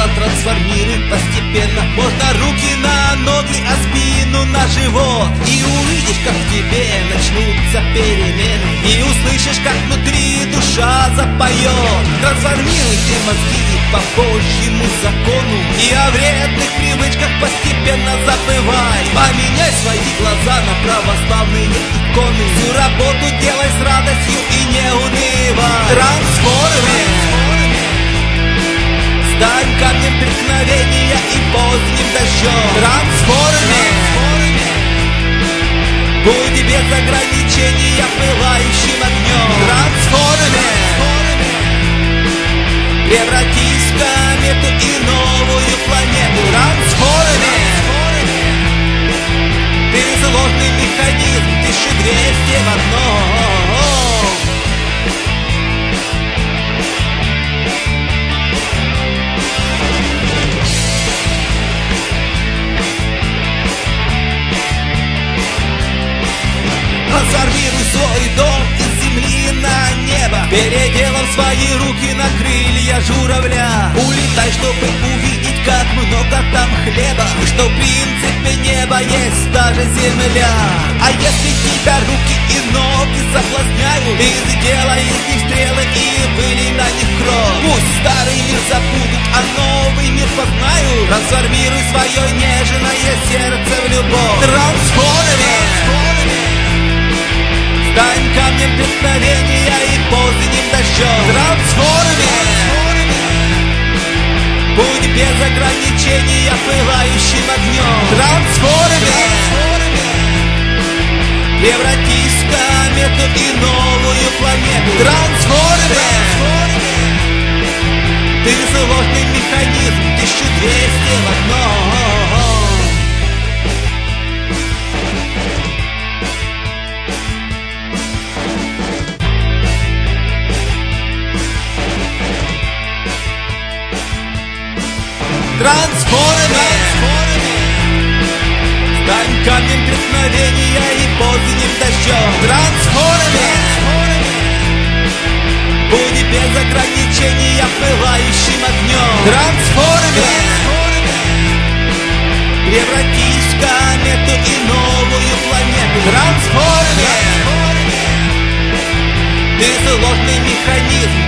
трансформируй постепенно. Можно руки на ноги, а спину на живот. И увидишь, как в тебе начнутся перемены. И услышишь, как внутри душа запоет. Трансформируйте мозги по Божьему закону. И о вредных привычках постепенно забывай. Поменяй свои глаза на православные иконы. Всю работу делай с радостью и не унывай. Трансформи. Стань камнем преткновения и поздним дождем. Трансформи. Будь без ограничения пылающим огнем. Трансформи. Превратись в комету и новую планету. Трансформи. Ты сложный механизм, 1200 в одном. Трансформируй свой дом из земли на небо, переделав свои руки на крылья журавля. Улетай, чтобы увидеть, как много там хлеба, и что в принципе небо есть даже земля. А если тебя руки и ноги соблазняют, ты сделай из них стрелы и вылей на них кровь. Пусть старый мир забудут, а новый мир познают. Трансформируй свое нежное сердце в любовь. Трансформи. Стань камнем преткновения и поздним дождем. Трансформи. Будь без ограничения пылающим огнем. Трансформи. Превратись в комету и новую планету. Трансформи. Ты сложный механизм, 1200 в одном. Трансформи. Стань камнем преткновения и поздним дождем. Трансформи. Будь без ограничения пылающим огнем. Трансформи. Превратись в комету и новую планету. Трансформи. Ты сложный механизм,